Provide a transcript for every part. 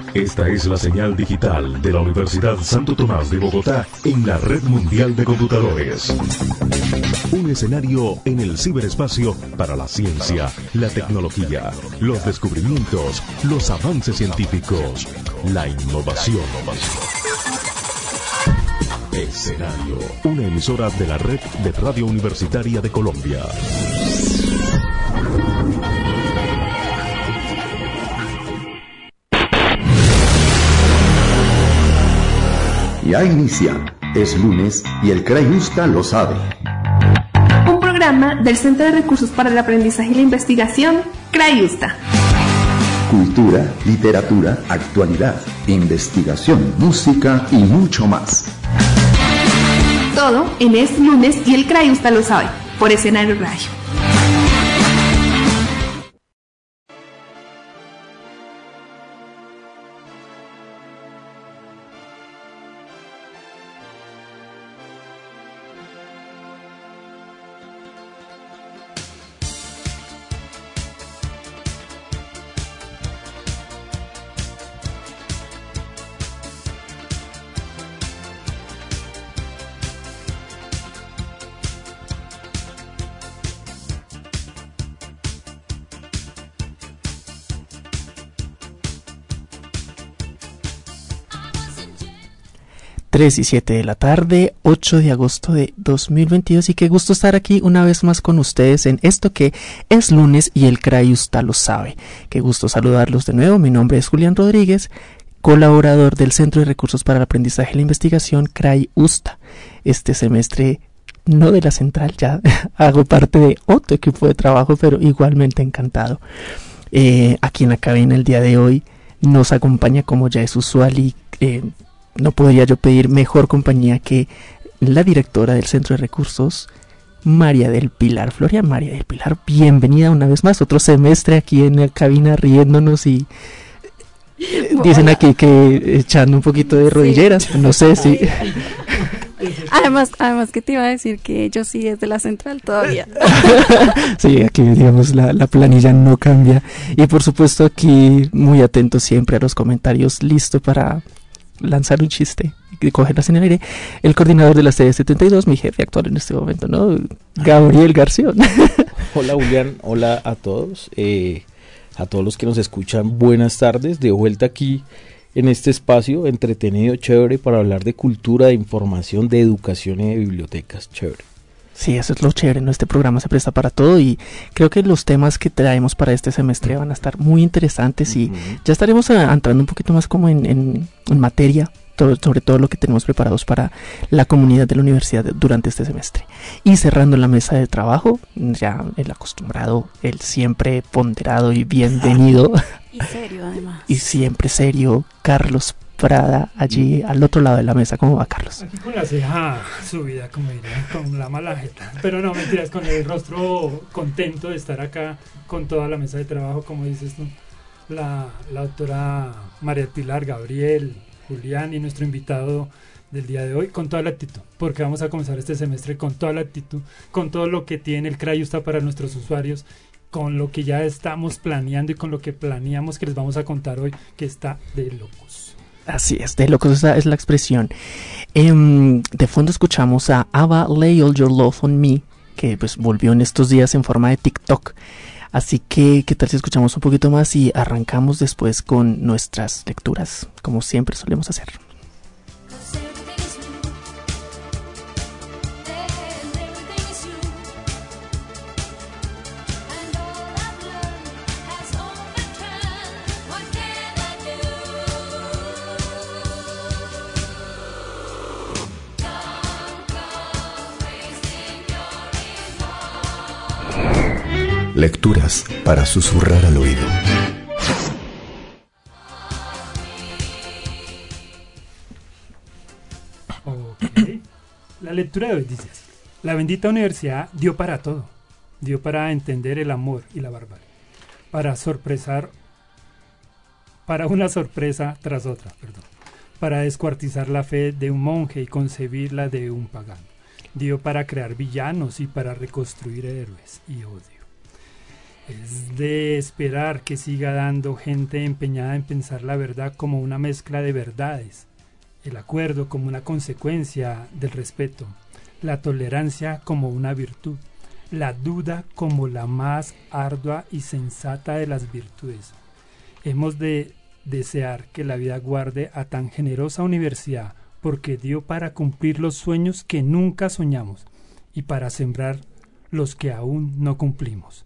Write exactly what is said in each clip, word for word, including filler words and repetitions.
Esta es la señal digital de la Universidad Santo Tomás de Bogotá en la Red Mundial de Computadores. Un escenario en el ciberespacio para la ciencia, la tecnología, los descubrimientos, los avances científicos, la innovación. Escenario, una emisora de la Red de Radio Universitaria de Colombia. Ya inicia, es lunes y el Crayusta lo sabe. Un programa del Centro de Recursos para el Aprendizaje y la Investigación, Crayusta. Cultura, literatura, actualidad, investigación, música y mucho más. Todo en Es Lunes y el Crayusta lo sabe, por Escenario Radio. tres y siete de la tarde, ocho de agosto de dos mil veintidós, y qué gusto estar aquí una vez más con ustedes en esto que es lunes y el Crayusta lo sabe. Qué gusto saludarlos de nuevo. Mi nombre es Julián Rodríguez, colaborador del Centro de Recursos para el Aprendizaje y la Investigación, Crayusta. Este semestre no de la central, ya hago parte de otro equipo de trabajo, pero igualmente encantado. Eh, aquí en la cabina el día de hoy nos acompaña, como ya es usual, y eh, no podría yo pedir mejor compañía que la directora del Centro de Recursos, María del Pilar Floria. María del Pilar, bienvenida una vez más, otro semestre aquí en la cabina riéndonos y eh, dicen aquí que echando un poquito de rodilleras, sí. No sé si... Además, además que te iba a decir que yo sí desde la central todavía. Sí, aquí digamos la, la planilla no cambia. Y por supuesto aquí muy atento siempre a los comentarios, listo para lanzar un chiste y cogerlas en el aire, el coordinador de la C D setenta y dos, mi jefe actual en este momento, ¿no? Gabriel García. Hola Julián, hola a todos, eh, a todos los que nos escuchan, buenas tardes, de vuelta aquí en este espacio entretenido, chévere, para hablar de cultura, de información, de educación y de bibliotecas, chévere. Sí, eso es lo chévere, ¿no? Este programa se presta para todo y creo que los temas que traemos para este semestre van a estar muy interesantes y uh-huh. ya estaremos a, entrando un poquito más como en, en, en materia, todo, sobre todo lo que tenemos preparados para la comunidad de la universidad durante este semestre. Y cerrando la mesa de trabajo, ya el acostumbrado, el siempre ponderado y bienvenido. Y serio además. Y siempre serio, Carlos Prada, allí al otro lado de la mesa. ¿Cómo va, Carlos? Aquí con la ceja subida, como diría, con la mala jeta. Pero no, mentiras, con el rostro contento de estar acá con toda la mesa de trabajo, como dices tú, la, la doctora María Pilar, Gabriel, Julián y nuestro invitado del día de hoy, con toda la actitud, porque vamos a comenzar este semestre con toda la actitud, con todo lo que tiene el Crayusta para nuestros usuarios, con lo que ya estamos planeando y con lo que planeamos que les vamos a contar hoy, que está de locos. Así es, de locos, esa es la expresión. Eh, de fondo escuchamos a Ava Lay All Your Love on Me, que pues volvió en estos días en forma de TikTok. Así que, ¿qué tal si escuchamos un poquito más y arrancamos después con nuestras lecturas, como siempre solemos hacer? Lecturas para susurrar al oído. Okay. La lectura de hoy dice así: la bendita universidad dio para todo, dio para entender el amor y la barbarie, para sorpresar, para una sorpresa tras otra, perdón, para descuartizar la fe de un monje y concebirla de un pagano, dio para crear villanos y para reconstruir héroes y odio. es de esperar que siga dando gente empeñada en pensar la verdad como una mezcla de verdades, el acuerdo como una consecuencia del respeto, la tolerancia como una virtud, la duda como la más ardua y sensata de las virtudes. Hemos de desear que la vida guarde a tan generosa universidad, porque dio para cumplir los sueños que nunca soñamos y para sembrar los que aún no cumplimos.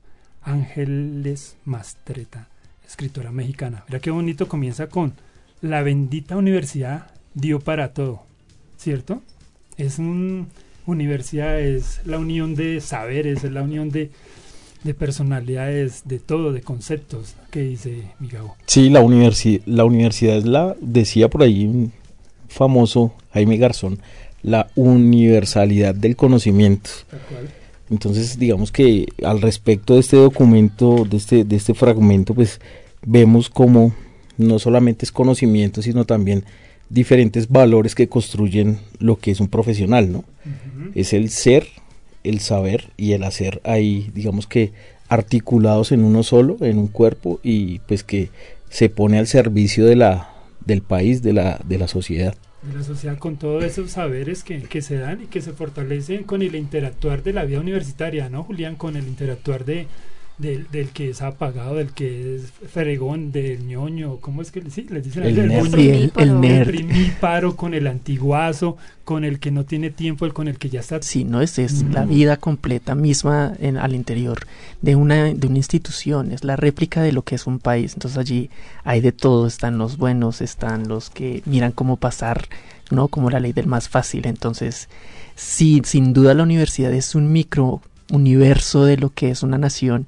Ángeles Mastretta, escritora mexicana. Mira qué bonito, comienza con la bendita universidad dio para todo, ¿cierto? Es un universidad, es la unión de saberes, es la unión de, de personalidades, de todo, de conceptos, que dice Migao. Sí, la, universi la universidad es la, decía por ahí un famoso Jaime Garzón, la universalidad del conocimiento. Tal cual. Entonces, digamos que al respecto de este documento, de este, de este fragmento, pues vemos como no solamente es conocimiento, sino también diferentes valores que construyen lo que es un profesional, ¿no? Uh-huh. Es el ser, el saber y el hacer ahí, digamos que articulados en uno solo, en un cuerpo, y pues que se pone al servicio de la, del país, de la, de la sociedad. De la sociedad, con todos esos saberes que, que se dan y que se fortalecen con el interactuar de la vida universitaria, ¿no, Julián? Con el interactuar de del, del que es apagado, del que es fregón, del ñoño, ¿cómo es que sí, les dicen? El, el, nerd. Sí, el, el nerd. El primíparo, con el antiguazo, con el que no tiene tiempo, el con el que ya está. Sí, no, es, es Mm. la vida completa misma en, al interior de una, de una institución, es la réplica de lo que es un país. Entonces allí hay de todo, están los buenos, están los que miran cómo pasar, ¿no? Como la ley del más fácil. Entonces, sí, sin duda la universidad es un micro universo de lo que es una nación,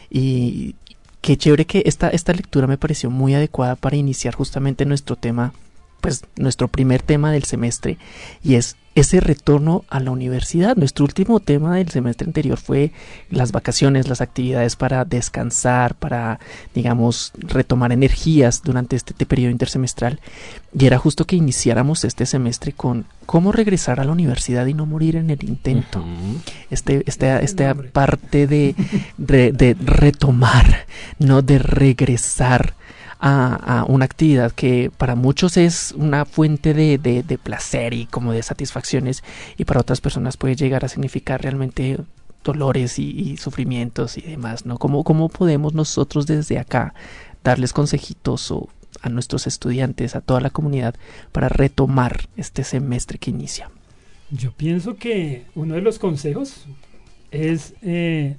y qué chévere que esta, esta lectura me pareció muy adecuada para iniciar justamente nuestro tema, pues nuestro primer tema del semestre, y es ese retorno a la universidad. Nuestro último tema del semestre anterior fue las vacaciones, las actividades para descansar, para, digamos, retomar energías durante este, este periodo intersemestral, y era justo que iniciáramos este semestre con cómo regresar a la universidad y no morir en el intento. Uh-huh. Este, esta, esta parte de, de, de retomar, no de regresar A, a una actividad que para muchos es una fuente de, de, de placer y como de satisfacciones, y para otras personas puede llegar a significar realmente dolores y, y sufrimientos y demás, ¿no? ¿Cómo, cómo podemos nosotros desde acá darles consejitos o a nuestros estudiantes, a toda la comunidad, para retomar este semestre que inicia? Yo pienso que uno de los consejos es eh,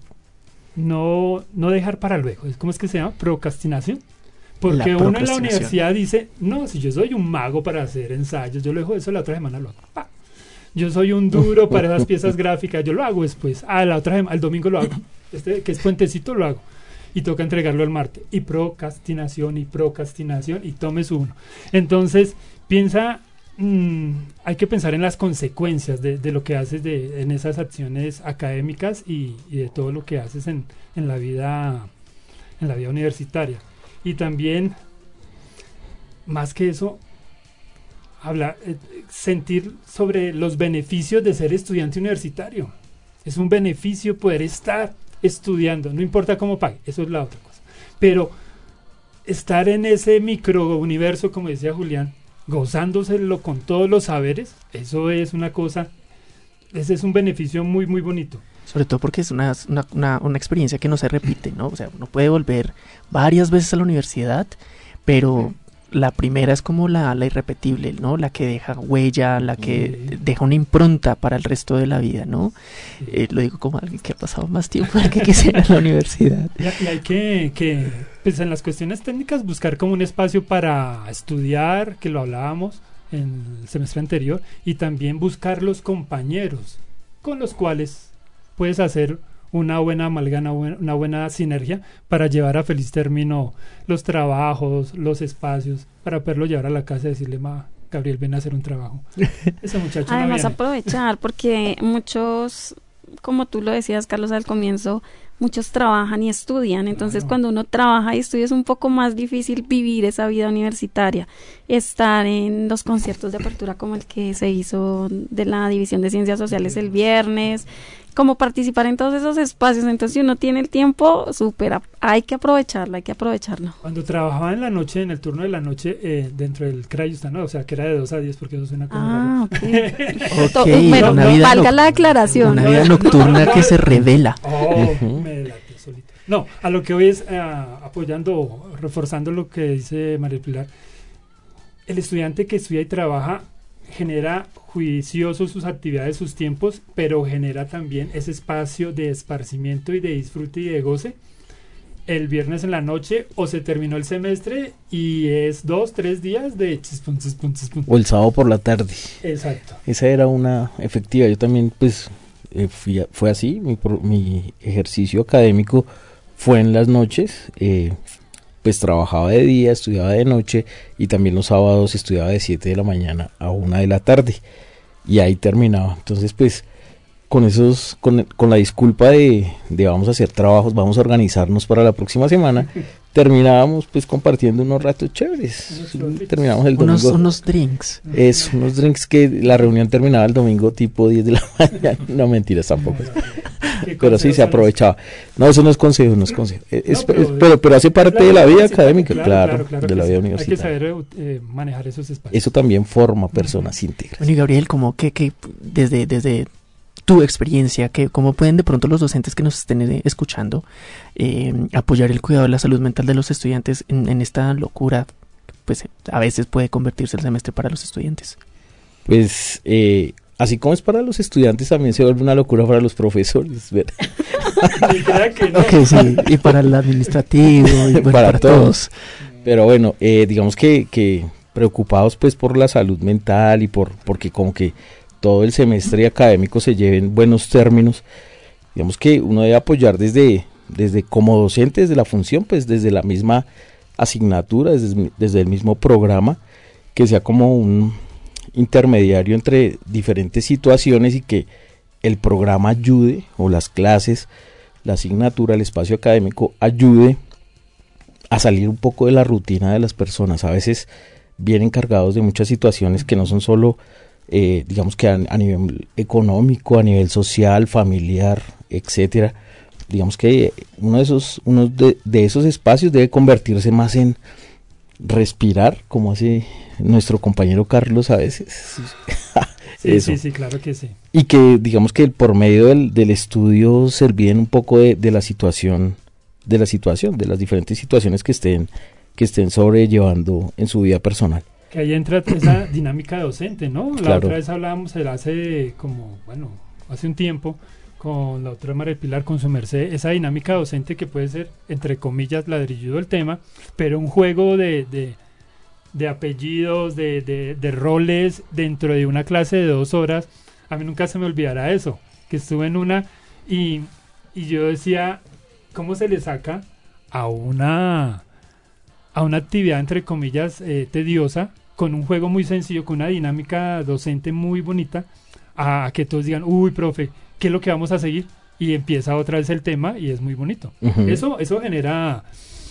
no, no dejar para luego. ¿Cómo es que se llama? Procrastinación. Porque uno en la universidad dice, no, si yo soy un mago para hacer ensayos, yo lo dejo eso, la otra semana lo hago. ¡Pah! Yo soy un duro para esas piezas gráficas, yo lo hago después. Ah, la otra semana, el domingo lo hago. Este que es puentecito lo hago. Y toca entregarlo el martes. Y procrastinación, y procrastinación, y tomes uno. Entonces, piensa, mmm, hay que pensar en las consecuencias de, de lo que haces de, en esas acciones académicas y, y de todo lo que haces en, en la vida, en la vida universitaria. Y también, más que eso, hablar, eh, sentir sobre los beneficios de ser estudiante universitario. Es un beneficio poder estar estudiando, no importa cómo pague, eso es la otra cosa. Pero estar en ese microuniverso, como decía Julián, gozándoselo con todos los saberes, eso es una cosa, ese es un beneficio muy, muy bonito. Sobre todo porque es una, una, una, una experiencia que no se repite, ¿no? O sea, uno puede volver varias veces a la universidad, pero la primera es como la, la irrepetible, ¿no? La que deja huella, la que sí. deja una impronta para el resto de la vida, ¿no? Sí. Eh, lo digo como alguien que ha pasado más tiempo que quisiera en la universidad. Y, y hay que, que, pues en las cuestiones técnicas, buscar como un espacio para estudiar, que lo hablábamos en el semestre anterior, y también buscar los compañeros con los cuales puedes hacer una buena amalgama, una buena sinergia para llevar a feliz término los trabajos, los espacios, para poderlo llevar a la casa y decirle, ma, Gabriel, ven a hacer un trabajo. Ese muchacho Además, no aprovechar, porque muchos, como tú lo decías, Carlos, al comienzo, muchos trabajan y estudian, entonces claro. Cuando uno trabaja y estudia es un poco más difícil vivir esa vida universitaria, estar en los conciertos de apertura como el que se hizo de la División de Ciencias Sociales el viernes, como participar en todos esos espacios. Entonces, si uno tiene el tiempo, súper, hay que aprovecharlo, hay que aprovecharlo. Cuando trabajaba en la noche, en el turno de la noche, eh, dentro del CRAYUSTA, ¿no? O sea, que era de dos a diez, porque eso suena como Ah, raro. ok. Ok, Bueno, una vida valga noc- la aclaración. Una vida nocturna que se revela. Oh, Ujú. me delaté solito. No, a lo que voy es eh, apoyando, reforzando lo que dice María Pilar. El estudiante que estudia y trabaja genera juicioso sus actividades, sus tiempos, pero genera también ese espacio de esparcimiento y de disfrute y de goce. El viernes en la noche o se terminó el semestre y es dos, tres días de chispun, chispun, chispun. O el sábado por la tarde. Exacto. Esa era una efectiva. Yo también, pues, eh, fui a- fue así. Mi, pro- mi ejercicio académico fue en las noches. Eh, pues trabajaba de día, estudiaba de noche y también los sábados estudiaba de siete de la mañana a una de la tarde. Y ahí terminaba. Entonces, pues, con esos, con, con la disculpa de, de vamos a hacer trabajos, vamos a organizarnos para la próxima semana, terminábamos pues compartiendo unos ratos chéveres. Unos chorritos. Terminamos el Unos, domingo. unos drinks. Es unos drinks que la reunión terminaba el domingo tipo diez de la mañana. No, mentiras tampoco. ¿Qué Pero sí consejos se son aprovechaba. No, eso no es consejo, no es consejo. Es- No, es- pero- es- pero, pero hace parte Es de la vida universitaria, académica, claro, claro de la que vida sí. universitaria. Hay que saber eh, manejar esos espacios. Eso también forma personas íntegras. Bueno, y Gabriel, como que, que desde, desde tu experiencia, que cómo pueden de pronto los docentes que nos estén eh, escuchando eh, apoyar el cuidado de la salud mental de los estudiantes en, en esta locura, pues a veces puede convertirse el semestre para los estudiantes. Pues, eh, así como es para los estudiantes, también se vuelve una locura para los profesores, ¿verdad? Y crea que no. Ok, sí, y para el administrativo, y bueno, Para para, todos. todos. Pero bueno, eh, digamos que, que preocupados pues por la salud mental y por porque como que todo el semestre académico se lleve en buenos términos, digamos que uno debe apoyar desde, desde como docente, desde la función, pues desde la misma asignatura, desde, desde el mismo programa, que sea como un intermediario entre diferentes situaciones y que el programa ayude, o las clases, la asignatura, el espacio académico ayude a salir un poco de la rutina de las personas. A veces vienen cargados de muchas situaciones que no son solo, eh, digamos que a, a nivel económico, a nivel social, familiar, etcétera. Digamos que uno de esos, uno de, de esos espacios debe convertirse más en respirar, como hace nuestro compañero Carlos a veces. Sí, Eso. sí, sí, claro que sí. Y que digamos que por medio del, del estudio se olviden un poco de, de la situación, de la situación, de las diferentes situaciones que estén, que estén sobrellevando en su vida personal. Que ahí entra esa dinámica docente, ¿no? La Claro. otra vez hablábamos, el hace como, bueno, hace un tiempo, con la otra María Pilar, con su merced, esa dinámica docente que puede ser, entre comillas, ladrilludo el tema, pero un juego de, de, de apellidos, de, de, de roles dentro de una clase de dos horas. A mí nunca se me olvidará eso, que estuve en una y, y yo decía, ¿cómo se le saca a una, a una actividad, entre comillas, eh, tediosa, con un juego muy sencillo, con una dinámica docente muy bonita, a, a que todos digan, uy, profe, ¿qué es lo que vamos a seguir? Y empieza otra vez el tema y es muy bonito. Ujú. Eso, eso genera...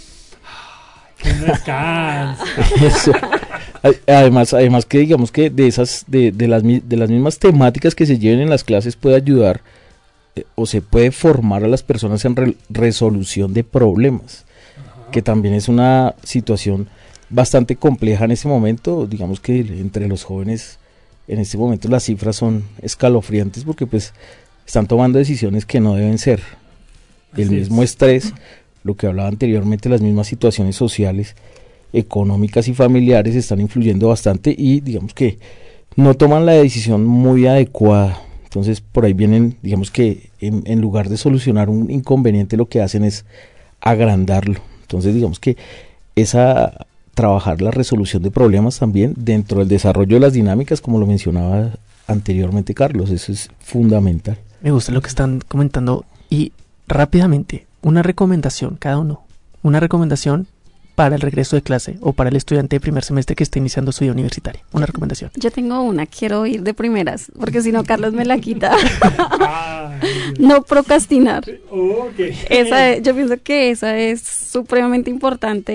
Que uno descansa. Eso. A- Además, además que digamos que de esas, de, de las mi- de las mismas temáticas que se lleven en las clases puede ayudar eh, o se puede formar a las personas en re- resolución de problemas, que también es una situación bastante compleja en este momento. Digamos que entre los jóvenes en este momento las cifras son escalofriantes porque pues están tomando decisiones que no deben ser. El Así mismo es. estrés, lo que hablaba anteriormente, las mismas situaciones sociales, económicas y familiares están influyendo bastante y digamos que no toman la decisión muy adecuada. Entonces por ahí vienen, digamos que en, en lugar de solucionar un inconveniente lo que hacen es agrandarlo. Entonces digamos que esa trabajar la resolución de problemas también dentro del desarrollo de las dinámicas, como lo mencionaba anteriormente Carlos, eso es fundamental. Me gusta lo que están comentando y rápidamente, una recomendación cada uno, una recomendación para el regreso de clase o para el estudiante de primer semestre que está iniciando su vida universitaria. Una recomendación. Yo tengo una, quiero ir de primeras, porque si no Carlos me la quita. Ay, Dios. No procrastinar. Ok. Esa es- yo pienso que esa es supremamente importante,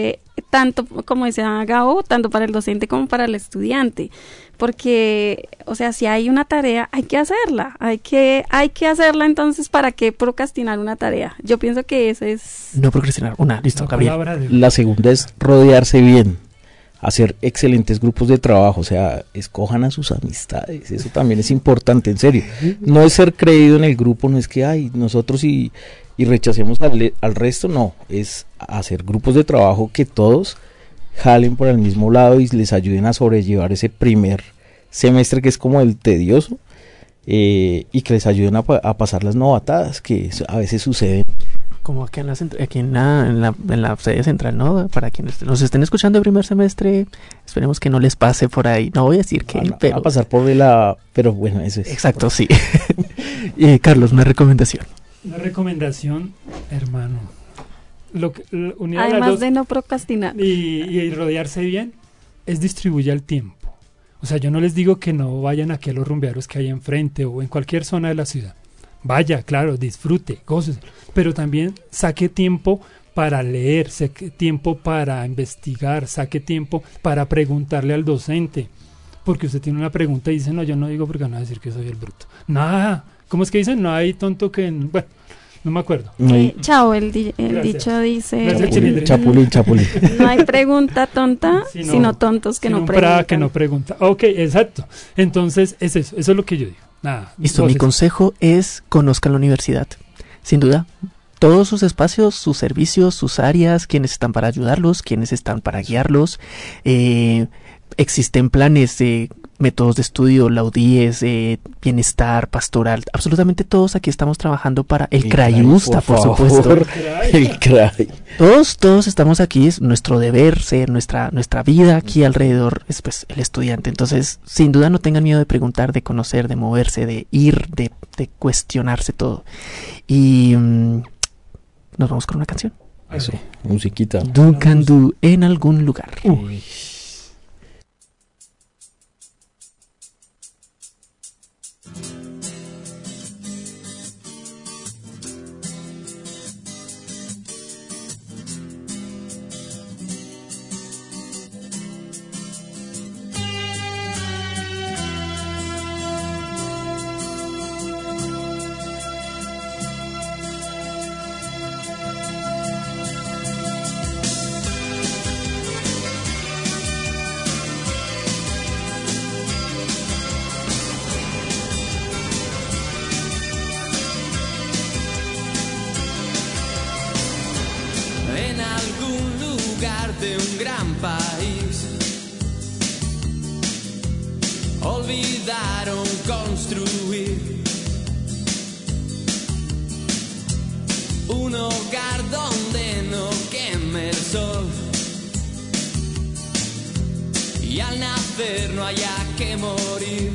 tanto, como decía Gabo, tanto para el docente como para el estudiante, porque, o sea, si hay una tarea, hay que hacerla, hay que, hay que hacerla, entonces, ¿para qué procrastinar una tarea? Yo pienso que ese es... No procrastinar, una, listo, La Gabriel. palabra de- La segunda es rodearse bien, hacer excelentes grupos de trabajo, o sea, escojan a sus amistades, eso también es importante, en serio. No es ser creído en el grupo, no es que, ay, nosotros y, y rechacemos al, al resto, no, es hacer grupos de trabajo que todos jalen por el mismo lado y les ayuden a sobrellevar ese primer semestre que es como el tedioso, eh, y que les ayuden a, pa- a pasar las novatadas que a veces suceden. Como aquí en la, cent- aquí en la, en la, en la sede central, ¿no? Para quienes nos estén escuchando el primer semestre, esperemos que no les pase por ahí. No voy a decir que, Van a, pero... a pasar por la, pero bueno, eso es. Exacto, sí. eh, Carlos, una recomendación. Una recomendación, hermano. Lo que, lo- unir a las Además dos de no procrastinar. y, y rodearse bien es distribuir el tiempo. O sea, yo no les digo que no vayan aquí a los rumbearos que hay enfrente o en cualquier zona de la ciudad. Vaya, claro, disfrute, goce, pero también saque tiempo para leer, saque tiempo para investigar, saque tiempo para preguntarle al docente. Porque usted tiene una pregunta y dice, no, yo no digo porque van a decir que soy el bruto. Nada, ¿cómo es que dicen? No hay tonto que... Bueno, no me acuerdo. No hay- Eh, chao, el, di- el Gracias. dicho dice... Gracias, chapulín, Chilindrina. chapulín, chapulín. No hay pregunta tonta, Sí, sino, no. tontos que Sino no un preguntan. Prada que no pregunta. Ok, exacto. Entonces, es eso. Eso es lo que yo digo. Nada. Listo, mi goces. consejo es conozcan la universidad. Sin duda, todos sus espacios, sus servicios, sus áreas, quienes están para ayudarlos, quienes están para guiarlos. Eh, existen planes de métodos de estudio, la U D I E S, eh, bienestar, pastoral. Absolutamente todos aquí estamos trabajando para el El CRAIUSTA, por, por supuesto. favor. El cray. Todos, todos estamos aquí, es nuestro deber ser, nuestra, nuestra vida aquí alrededor es pues el estudiante. Entonces, sin duda no tengan miedo de preguntar, de conocer, de moverse, de ir, de, de cuestionarse todo. Y mm, nos vamos con una canción. Eso, musiquita. Do can do en algún lugar. Uy. En algún lugar de un gran país olvidaron construir un hogar donde no queme el sol y al nacer no haya que morir,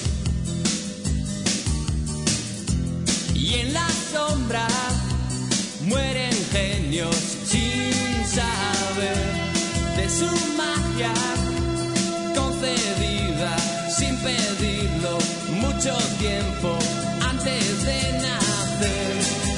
y en la sombra mueren genios sin saber de su magia concedida sin pedirlo mucho tiempo antes de nacer.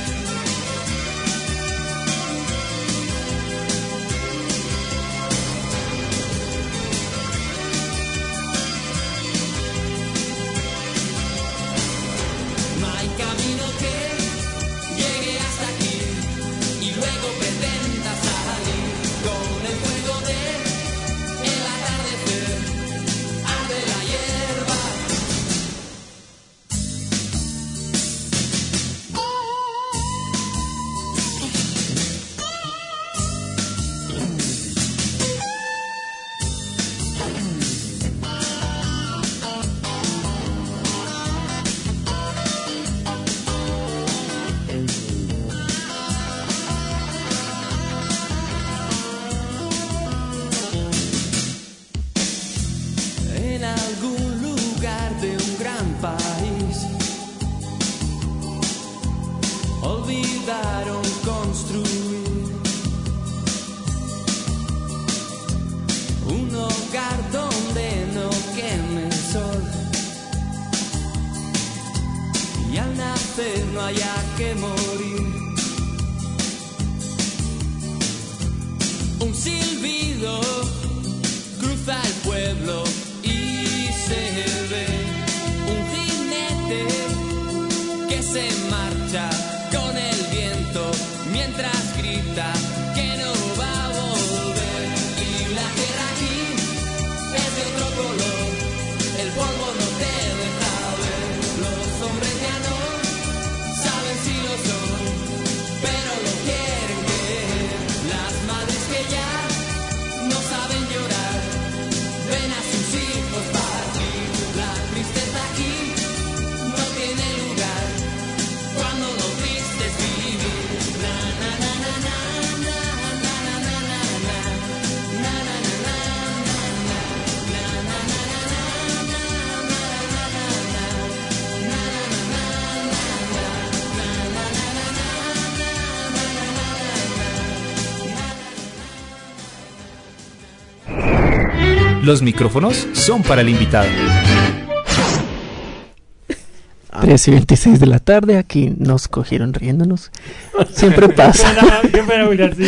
No hay camino que llegue hasta aquí y luego pretenda salir con el fuego de el atardecer, arde la hierba. En algún lugar de un gran país olvidaron construir un hogar donde no queme el sol y al nacer no haya que morir. Un silbido Los micrófonos son para el invitado. tres y veintiséis de la tarde, aquí nos cogieron riéndonos. Siempre pasa. Qué pena, William, sí.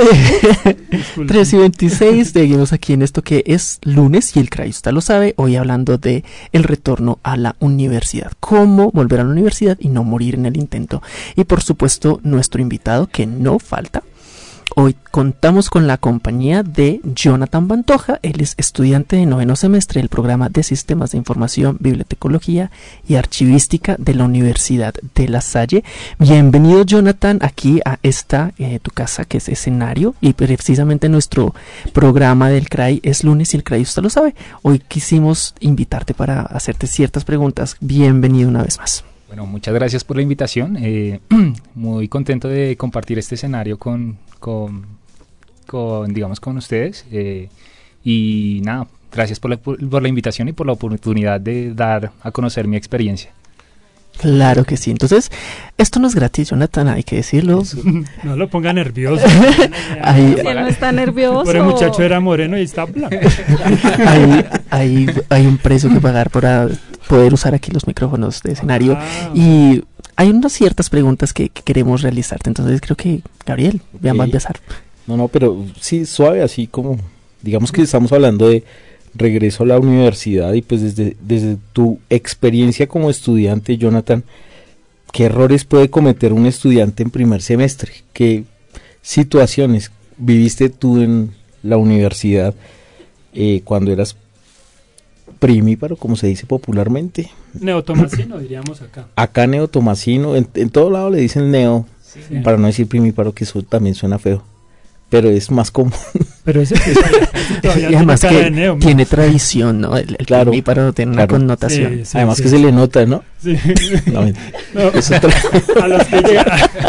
tres y veintiséis, seguimos aquí en esto que es lunes y el C R A I usted lo sabe, hoy hablando de el retorno a la universidad, cómo volver a la universidad y no morir en el intento. Y por supuesto, nuestro invitado que no falta. Hoy contamos con la compañía de Jonathan Pantoja. Él es estudiante de noveno semestre del programa de Sistemas de Información, Bibliotecología y Archivística de la Universidad de La Salle. Bienvenido, Jonathan, aquí a esta, eh, tu casa, que es escenario, y precisamente nuestro programa del C R A I es lunes y el C R A I usted lo sabe. Hoy quisimos invitarte para hacerte ciertas preguntas. Bienvenido una vez más. Bueno, muchas gracias por la invitación. Eh, muy contento de compartir este escenario con, con, con digamos, con ustedes. Eh, y nada, gracias por la, por la invitación y por la oportunidad de dar a conocer mi experiencia. Claro que sí. Entonces, esto no es gratis, Jonathan, hay que decirlo. No lo ponga nervioso. Ahí, Si él no está nervioso. Pero el muchacho era moreno y está blanco. hay, hay, hay un precio que pagar para poder usar aquí los micrófonos de escenario. Ah. Y hay unas ciertas preguntas que, que queremos realizarte. Entonces, creo que, Gabriel, ya Ok. va a empezar. No, no, pero sí, suave, así como, digamos que estamos hablando de regreso a la universidad y pues desde, desde tu experiencia como estudiante, Jonathan, ¿qué errores puede cometer un estudiante en primer semestre? ¿Qué situaciones viviste tú en la universidad eh, cuando eras primíparo, como se dice popularmente? Neotomasino, diríamos acá. Acá neotomasino, en, en todo lado le dicen neo, Sí. para no decir primíparo, que eso también suena feo, pero es más común. Pero ese, ese, ese todavía Y además tiene cara que de neo, tiene tradición, ¿no? El, el Claro, primíparo tiene una claro. connotación. Sí, sí, Además sí, que sí. se le nota, ¿no? Sí. No, No, eso tra- a los que llegan.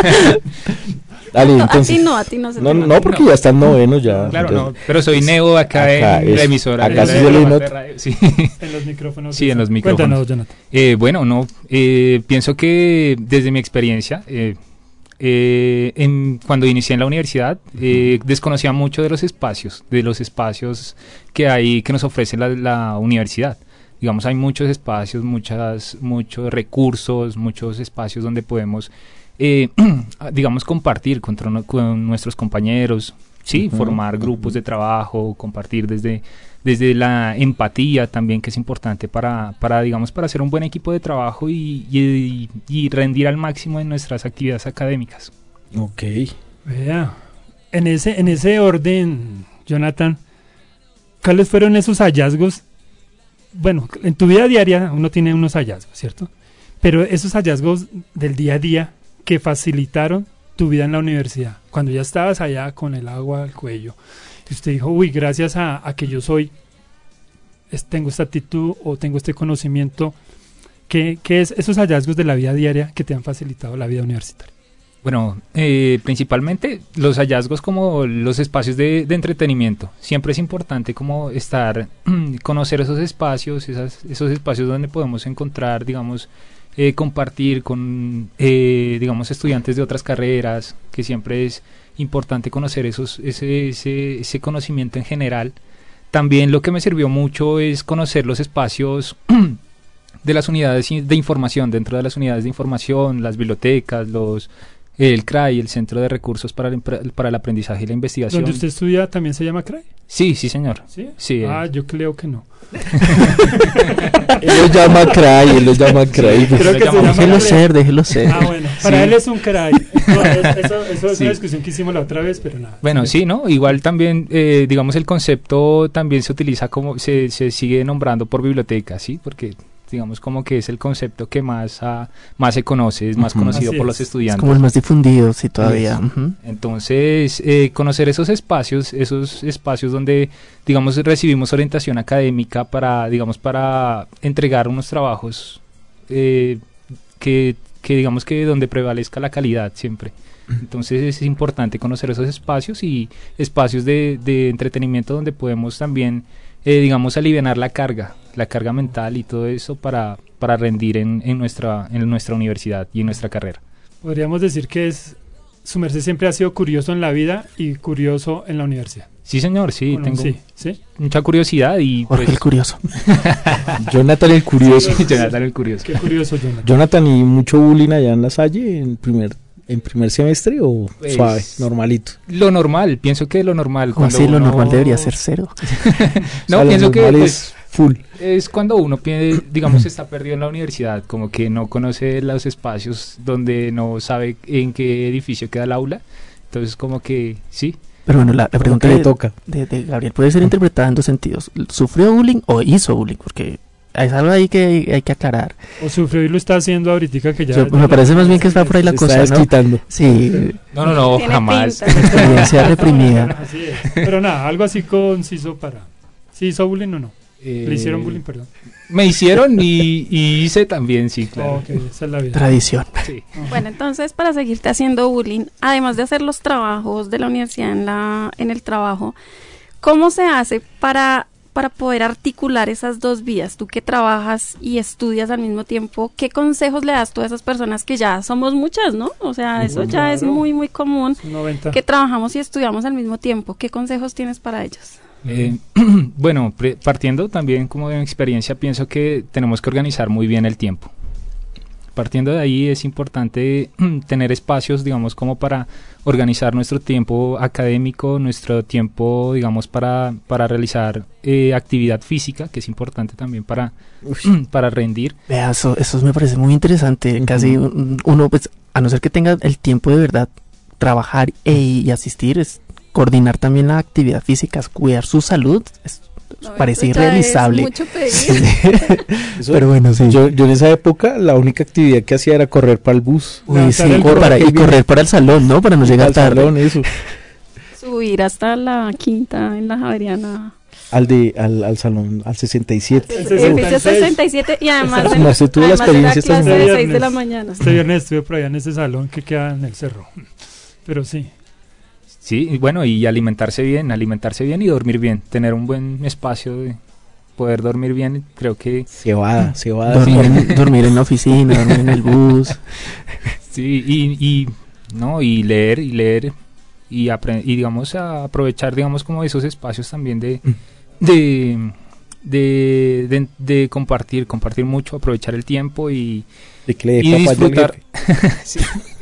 Dale, No, entonces. a ti no, a ti no se No, te no, nota. porque No. ya están novenos ya. Claro, entonces- no, pero soy neo acá, Acá en es- la emisora. acá de- sí de- se le de- nota. radio, sí. En los micrófonos. Sí, en los micrófonos. Cuéntanos, Jonathan. Eh, bueno, no, eh, pienso que desde mi experiencia, eh, eh, en, cuando inicié en la universidad, eh, desconocía mucho de los espacios, de los espacios que hay, que nos ofrece la, la universidad. Digamos, hay muchos espacios, muchas, muchos recursos, muchos espacios donde podemos, eh, digamos, compartir con, tro- con nuestros compañeros, sí, Ujú, formar grupos ujú. de trabajo, compartir desde desde la empatía también, que es importante para, para digamos, para hacer un buen equipo de trabajo y, y, y rendir al máximo en nuestras actividades académicas. Ok. Vea, en ese, en ese orden, Jonathan, ¿cuáles fueron esos hallazgos? Bueno, en tu vida diaria uno tiene unos hallazgos, ¿cierto? Pero esos hallazgos del día a día que facilitaron tu vida en la universidad, cuando ya estabas allá con el agua al cuello, y usted dijo, uy, gracias a, a que yo soy, es- tengo esta actitud o tengo este conocimiento, ¿qué, qué es esos hallazgos de la vida diaria que te han facilitado la vida universitaria? Bueno, eh, principalmente los hallazgos como los espacios de, de entretenimiento. Siempre es importante como estar, conocer esos espacios, esas, esos espacios donde podemos encontrar, digamos, eh, compartir con, eh, digamos, estudiantes de otras carreras, que siempre es importante conocer esos, ese, ese, ese conocimiento en general. También lo que me sirvió mucho es conocer los espacios de las unidades de información, dentro de las unidades de información, las bibliotecas, los el C R A I, el Centro de Recursos para el, para el Aprendizaje y la Investigación. ¿Donde usted estudia también se llama C R A I? Sí, sí, señor. ¿Sí? Sí, Ah, eh. yo creo que no. Él lo llama C R A I, él lo llama C R A I. Creo que se llama Déjelo C R A I. ser, déjelo ser. Ah, bueno, para Sí. él es un C R A I. No, es- eso, eso es Sí. una discusión que hicimos la otra vez, pero nada. Bueno, sí, ¿no? Igual también, eh, digamos, el concepto también se utiliza como, se, se sigue nombrando por biblioteca, ¿sí? Porque, digamos, como que es el concepto que más, ah, más se conoce, es más Ujú. conocido Así por es. los Es estudiantes. como el más difundido, sí, todavía. Eso. Ujú. Entonces, eh, conocer esos espacios, esos espacios donde, digamos, recibimos orientación académica para, digamos, para entregar unos trabajos eh, que, que, digamos, que donde prevalezca la calidad siempre. Entonces es importante conocer esos espacios y espacios de, de entretenimiento donde podemos también, eh, digamos, alivianar la carga, la carga mental y todo eso para, para rendir en, en, nuestra, en nuestra universidad y en nuestra carrera. Podríamos decir que es su merced siempre ha sido curioso en la vida y curioso en la universidad. Sí, señor, sí, ¿O no? tengo Sí, sí. mucha curiosidad y Jorge pues, el curioso. Jonathan el curioso. Jonathan el curioso. Qué curioso, Jonathan. Jonathan, ¿y mucho bullying allá en La Salle en primer en primer semestre o Pues, suave, normalito? Lo normal, pienso que lo normal. Como cuando así, lo uno- normal debería ser cero. No, O sea, lo pienso que normal pues, es full. es cuando uno pierde, digamos, está perdido en la universidad, como que no conoce los espacios donde no sabe en qué edificio queda el aula. Entonces, como que sí. Pero bueno, la, la pregunta que le de, toca. de, de Gabriel puede ser interpretada en dos sentidos. ¿Sufrió bullying o hizo bullying? Porque es algo ahí que hay, hay que aclarar. O sufrió y lo está haciendo ahorita que ya... Yo- me parece más bien que está por ahí la Se cosa, está ¿no? desquitando. Sí, No, no, no, Tiene jamás. pinta. experiencia reprimida. Así es. Pero nada, algo así conciso para... ¿Sí hizo bullying o no? Eh, Le hicieron bullying, perdón. Me hicieron y, y hice también, sí, claro. Ok, esa es la vida. Tradición. Sí. Bueno, entonces para seguirte haciendo bullying, además de hacer los trabajos de la universidad en la en el trabajo, ¿cómo se hace para para poder articular esas dos vías? Tú que trabajas y estudias al mismo tiempo, ¿qué consejos le das tú a esas personas que ya somos muchas, ¿no? O sea, eso ya es Claro. muy muy común noventa. que trabajamos y estudiamos al mismo tiempo. ¿Qué consejos tienes para ellos? Eh, bueno, pre- partiendo también como de mi experiencia, pienso que tenemos que organizar muy bien el tiempo. Partiendo de ahí es importante tener espacios, digamos, como para organizar nuestro tiempo académico, nuestro tiempo, digamos, para, para realizar eh, actividad física, que es importante también para, para rendir. Vea, eso, eso me parece muy interesante. Ujú. Casi un- uno, pues, a no ser que tenga el tiempo de verdad, trabajar e- y asistir, es coordinar también la actividad física, es cuidar su salud, es- parece Eso ya irrealizable. es mucho pedir. Sí. Eso- Pero bueno, sí. Yo, yo en esa época la única actividad que hacía era correr para el bus. Uy, levantar sí, el o para, correr y correr para el salón, ¿no? Para no llegar Al tarde. salón, eso. Subir hasta la quinta en la Javeriana. Al de al, al salón, al sesenta y siete. El Edificio sesenta y seis. sesenta y siete y además, Exacto. Marce tuvo la además era experiencia esta clase de semana. seis de la mañana. Este viernes estuve por allá en ese salón que queda en el cerro. Pero sí. Sí, y bueno, y alimentarse bien, alimentarse bien y dormir bien, tener un buen espacio de poder dormir bien, creo que Cebada, cebada. Dormir en, dormir en la oficina, dormir en el bus. sí, y, y no, y leer, y leer, y apre- y digamos a aprovechar, digamos, como esos espacios también de, de, de, de, de compartir, compartir mucho, aprovechar el tiempo y, De que le dé y papaya al disfrutar. jefe. Sí.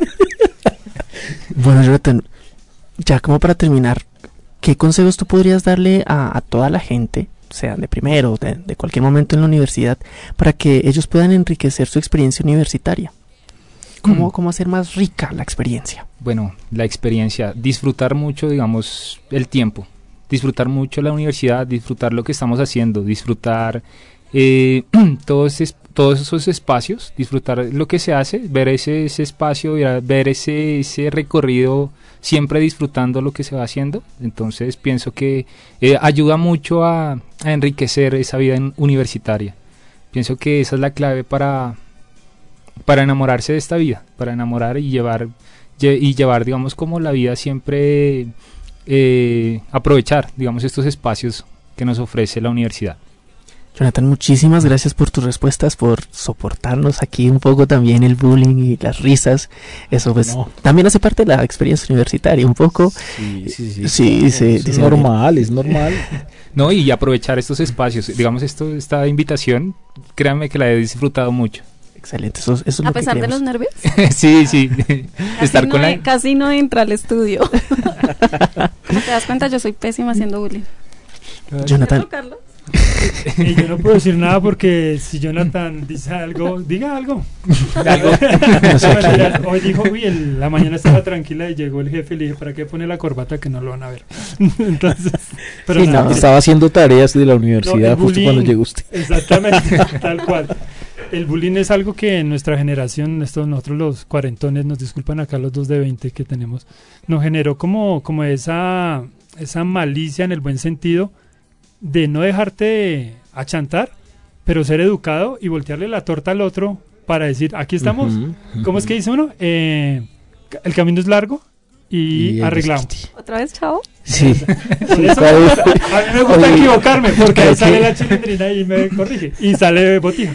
Bueno, Jonathan, ya como para terminar, ¿qué consejos tú podrías darle a, a toda la gente, sean de primero, de, de cualquier momento en la universidad, para que ellos puedan enriquecer su experiencia universitaria? ¿Cómo, Mm. cómo hacer más rica la experiencia? Bueno, la experiencia, disfrutar mucho, digamos, el tiempo, disfrutar mucho la universidad, disfrutar lo que estamos haciendo, disfrutar eh, todos, es- todos esos espacios, disfrutar lo que se hace, ver ese, ese espacio, ver ver ese, ese recorrido, siempre disfrutando lo que se va haciendo. Entonces pienso que eh, ayuda mucho a, a enriquecer esa vida en- universitaria. Pienso que esa es la clave para, para enamorarse de esta vida, para enamorar y llevar lle- y llevar, digamos, como la vida siempre eh, aprovechar, digamos, estos espacios que nos ofrece la universidad. Jonathan, muchísimas gracias por tus respuestas, por soportarnos aquí un poco también el bullying y las risas. Eso pues No. también hace parte de la experiencia universitaria, un poco. Sí, sí, sí. Sí, sí, Es dice normal, es normal. No, y aprovechar estos espacios, digamos, esto, esta invitación, créanme que la he disfrutado mucho. Excelente, eso, eso es A lo que pesar de queremos. los nervios, sí, sí, casi estar no, con e- la... casi no entra al estudio. Como te das cuenta, yo soy pésima haciendo bullying. Jonathan, ¿Cierto, Carlos? Y yo no puedo decir nada porque si Jonathan dice algo, diga algo. No sé, No, mentiras. Hoy dijo, uy, el- la mañana estaba tranquila y llegó el jefe y le dije, ¿para qué pone la corbata que no lo van a ver? Entonces, pero Sí, nada, no. Estaba haciendo tareas de la No, universidad el justo bullying- cuando llegó usted. Exactamente, tal cual. El bullying es algo que en nuestra generación, estos, nosotros los cuarentones, nos disculpan acá los dos de veinte que tenemos, nos generó como, como esa, esa malicia en el buen sentido de no dejarte achantar, pero ser educado y voltearle la torta al otro para decir, aquí estamos. Ujú, ujú. ¿Cómo es que dice uno? Eh, el camino es largo y, Y el arreglamos. desquite. ¿Otra vez, chavo? Sí. Por eso cada me vez- gusta- a mí me gusta Oye, equivocarme porque creo ahí sale que- la chilindrina y me corrige y sale botija.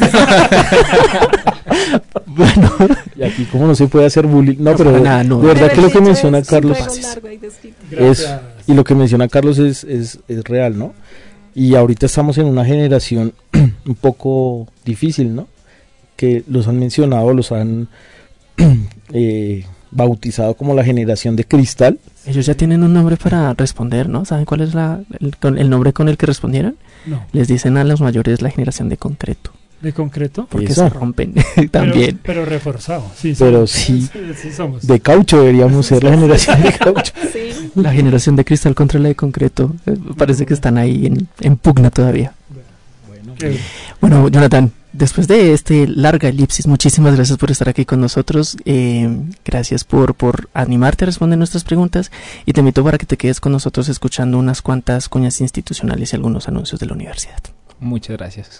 bueno, Y aquí como no se puede hacer bullying. No, No, pero para nada, no. de verdad Pero que lo el que dicho menciona es Carlos luego largo y desquite. Gracias. Y lo que menciona Carlos es, es, es real, ¿no? Y ahorita estamos en una generación un poco difícil, ¿no? Que los han mencionado, los han eh, bautizado como la generación de cristal. Ellos ya tienen un nombre para responder, ¿no? ¿Saben cuál es la, el, con- el nombre con el que respondieron? No. Les dicen a los mayores la generación de concreto, ¿De concreto? porque Eso. se rompen también. Pero, pero reforzado, sí. Pero somos. sí, sí somos. de caucho deberíamos ser la generación de caucho. Sí. La generación de cristal contra la de concreto, eh, parece que están ahí en, en pugna todavía. Qué- Bueno, Jonathan, después de este larga elipsis, muchísimas gracias por estar aquí con nosotros. Eh, gracias por, por animarte a responder nuestras preguntas y te invito para que te quedes con nosotros escuchando unas cuantas cuñas institucionales y algunos anuncios de la universidad. Muchas gracias.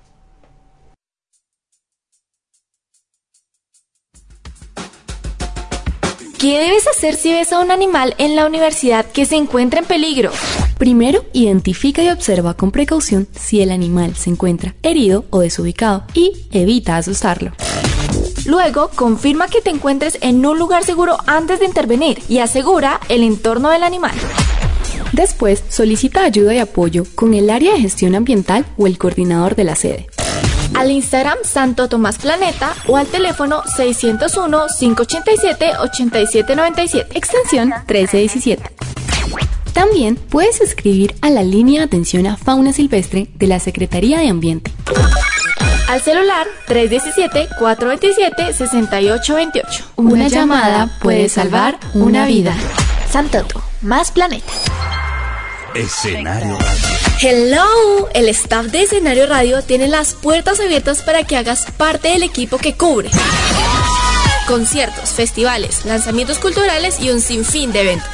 ¿Qué debes hacer si ves a un animal en la universidad que se encuentra en peligro? Primero, identifica y observa con precaución si el animal se encuentra herido o desubicado y evita asustarlo. Luego, confirma que te encuentres en un lugar seguro antes de intervenir y asegura el entorno del animal. Después, solicita ayuda y apoyo con el área de gestión ambiental o el coordinador de la sede. Al Instagram Santo Tomás Planeta o al teléfono seiscientos uno, cinco ochenta y siete, ochenta y siete noventa y siete, extensión trece diecisiete. También puedes escribir a la línea de atención a fauna silvestre de la Secretaría de Ambiente. Al celular tres uno siete, cuatro dos siete, seis ocho dos ocho. Una llamada puede salvar una vida. Santoto, más planeta. Escenario Radio. Hello, el staff de Escenario Radio tiene las puertas abiertas para que hagas parte del equipo que cubre conciertos, festivales, lanzamientos culturales y un sinfín de eventos.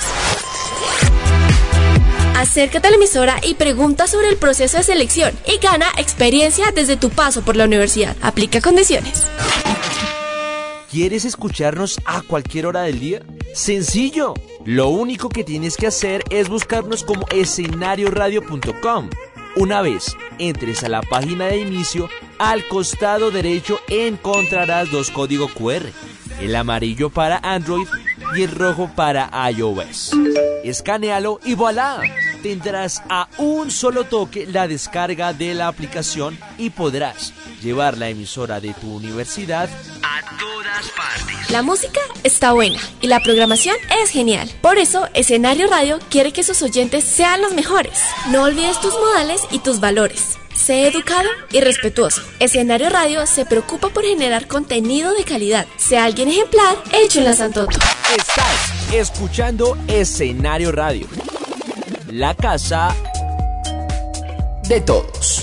Acércate a la emisora y pregunta sobre el proceso de selección y gana experiencia desde tu paso por la universidad. Aplica condiciones. ¿Quieres escucharnos a cualquier hora del día? ¡Sencillo! Lo único que tienes que hacer es buscarnos como escenario radio punto com. Una vez entres a la página de inicio, al costado derecho encontrarás dos códigos cu erre, el amarillo para Android y el rojo para iOS. Escanéalo y ¡voilá! Tendrás a un solo toque la descarga de la aplicación y podrás llevar la emisora de tu universidad a todas partes. La música está buena y la programación es genial. Por eso, Escenario Radio quiere que sus oyentes sean los mejores. No olvides tus modales y tus valores. Sé educado y respetuoso. Escenario Radio se preocupa por generar contenido de calidad. Sea alguien ejemplar, hecho en la Santoto. Estás escuchando Escenario Radio, la casa de todos.